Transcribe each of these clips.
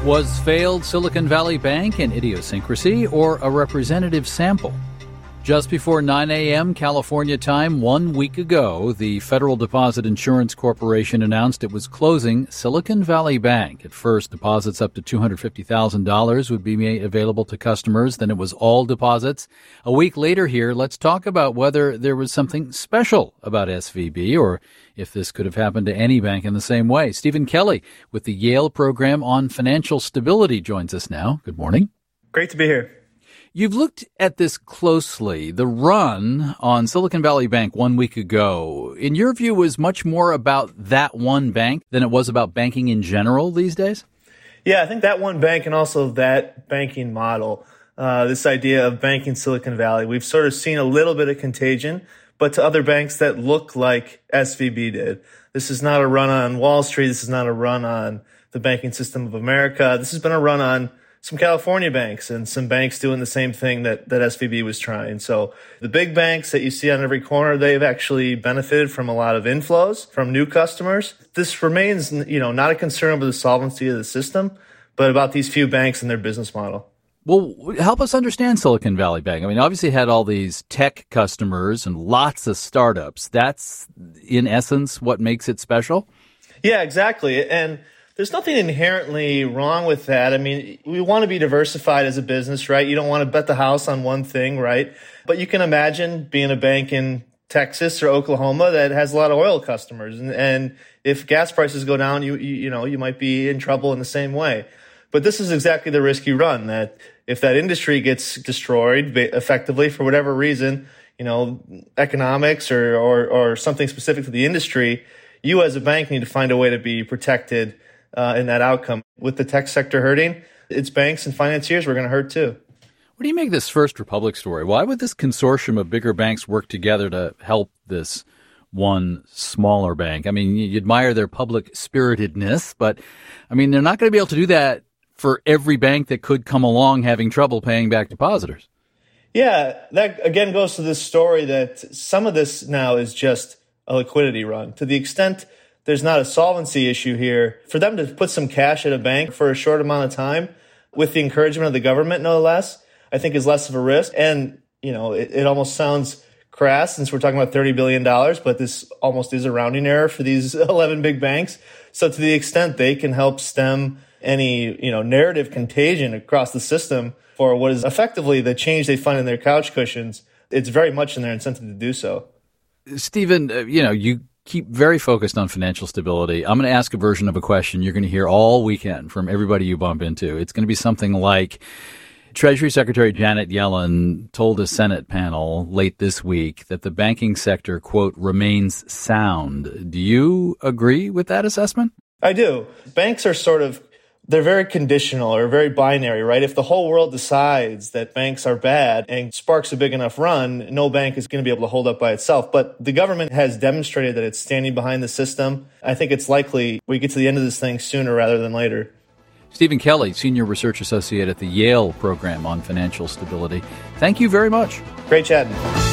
Was failed Silicon Valley Bank an idiosyncrasy or a representative sample? Just before 9 a.m. California time 1 week ago, the Federal Deposit Insurance Corporation announced it was closing Silicon Valley Bank. At first, deposits up to $250,000 would be made available to customers. Then it was all deposits. A week later here, let's talk about whether there was something special about SVB or if this could have happened to any bank in the same way. Stephen Kelly with the Yale Program on Financial Stability joins us now. Good morning. Great to be here. You've looked at this closely. The run on Silicon Valley Bank 1 week ago, in your view, was much more about that one bank than it was about banking in general these days? Yeah, I think that one bank and also that banking model, this idea of banking Silicon Valley, we've sort of seen a little bit of contagion, but to other banks that look like SVB did. This is not a run on Wall Street. This is not a run on the banking system of America. This has been a run on some California banks and some banks doing the same thing that SVB was trying. So the big banks that you see on every corner, they've actually benefited from a lot of inflows from new customers. This remains, not a concern over the solvency of the system, but about these few banks and their business model. Well, help us understand Silicon Valley Bank. I mean, obviously it had all these tech customers and lots of startups. That's, in essence, what makes it special? Yeah, exactly. And there's nothing inherently wrong with that. I mean, we want to be diversified as a business, right? You don't want to bet the house on one thing, right? But you can imagine being a bank in Texas or Oklahoma that has a lot of oil customers. And if gas prices go down, you might be in trouble in the same way. But this is exactly the risk you run, that if that industry gets destroyed effectively for whatever reason, economics or something specific to the industry, you as a bank need to find a way to be protected in that outcome. With the tech sector hurting, it's banks and financiers we're going to hurt too. What do you make of this First Republic story? Why would this consortium of bigger banks work together to help this one smaller bank? I mean, you admire their public spiritedness, but I mean, they're not going to be able to do that for every bank that could come along having trouble paying back depositors. Yeah, that again goes to this story that some of this now is just a liquidity run. To the extent there's not a solvency issue here, for them to put some cash at a bank for a short amount of time with the encouragement of the government, no less, I think is less of a risk. And, it almost sounds crass since we're talking about $30 billion, but this almost is a rounding error for these 11 big banks. So to the extent they can help stem any, narrative contagion across the system for what is effectively the change they find in their couch cushions, it's very much in their incentive to do so. Stephen, you keep very focused on financial stability. I'm going to ask a version of a question you're going to hear all weekend from everybody you bump into. It's going to be something like, Treasury Secretary Janet Yellen told a Senate panel late this week that the banking sector, quote, remains sound. Do you agree with that assessment? I do. Banks are they're very conditional or very binary, right? If the whole world decides that banks are bad and sparks a big enough run, no bank is going to be able to hold up by itself. But the government has demonstrated that it's standing behind the system. I think it's likely we get to the end of this thing sooner rather than later. Stephen Kelly, Senior Research Associate at the Yale Program on Financial Stability. Thank you very much. Great chatting.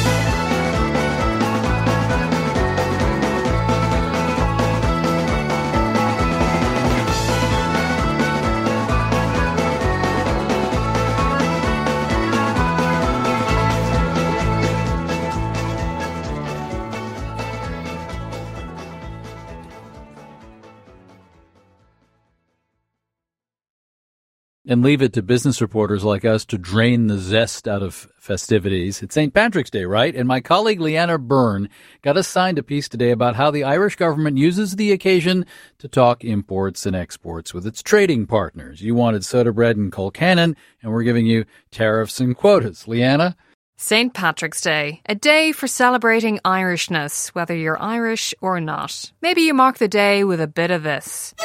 And leave it to business reporters like us to drain the zest out of festivities. It's St. Patrick's Day, right? And my colleague Leanna Byrne got assigned a piece today about how the Irish government uses the occasion to talk imports and exports with its trading partners. You wanted soda bread and Colcannon, and we're giving you tariffs and quotas. Leanna? St. Patrick's Day, a day for celebrating Irishness, whether you're Irish or not. Maybe you mark the day with a bit of this.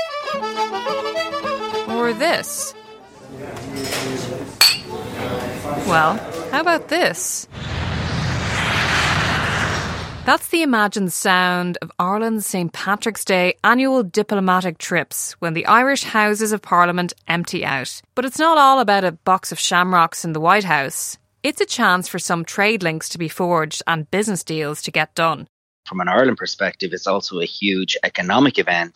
Or this. Well, how about this? That's the imagined sound of Ireland's St. Patrick's Day annual diplomatic trips when the Irish Houses of Parliament empty out. But it's not all about a box of shamrocks in the White House. It's a chance for some trade links to be forged and business deals to get done. From an Ireland perspective, it's also a huge economic event.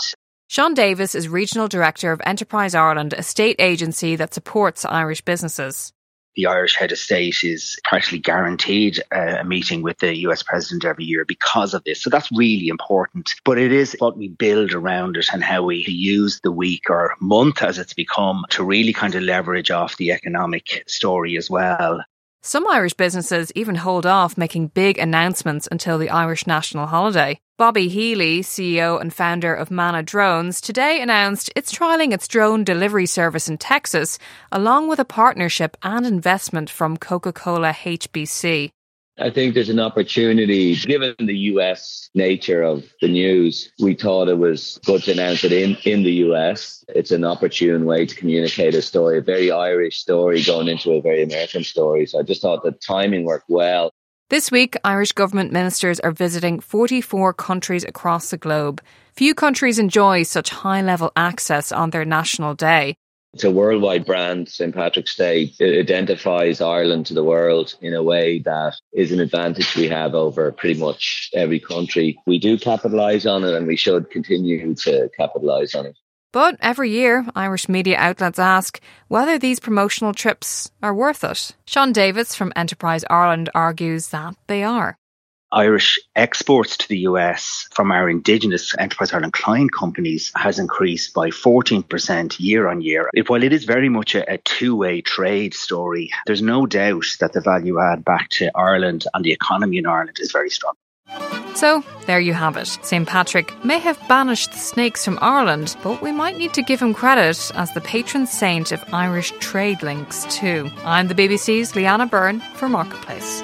Sean Davis is Regional Director of Enterprise Ireland, a state agency that supports Irish businesses. The Irish head of state is practically guaranteed a meeting with the US president every year because of this. So that's really important. But it is what we build around it and how we use the week or month as it's become to really kind of leverage off the economic story as well. Some Irish businesses even hold off making big announcements until the Irish national holiday. Bobby Healy, CEO and founder of Mana Drones, today announced it's trialling its drone delivery service in Texas, along with a partnership and investment from Coca-Cola HBC. I think there's an opportunity, given the US nature of the news, we thought it was good to announce it in the US. It's an opportune way to communicate a story, a very Irish story going into a very American story. So I just thought the timing worked well. This week, Irish government ministers are visiting 44 countries across the globe. Few countries enjoy such high-level access on their national day. It's a worldwide brand, St. Patrick's Day. It identifies Ireland to the world in a way that is an advantage we have over pretty much every country. We do capitalise on it and we should continue to capitalise on it. But every year, Irish media outlets ask whether these promotional trips are worth it. Sean Davis from Enterprise Ireland argues that they are. Irish exports to the US from our indigenous Enterprise Ireland client companies has increased by 14% year on year. While it is very much a two-way trade story, there's no doubt that the value add back to Ireland and the economy in Ireland is very strong. So, there you have it. St. Patrick may have banished the snakes from Ireland, but we might need to give him credit as the patron saint of Irish trade links too. I'm the BBC's Leanna Byrne for Marketplace.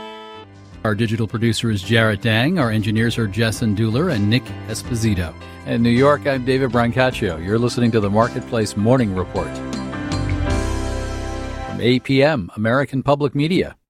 Our digital producer is Jarrett Dang. Our engineers are Jessen Dueller and Nick Esposito. In New York, I'm David Brancaccio. You're listening to the Marketplace Morning Report. From 8 p.m., American Public Media.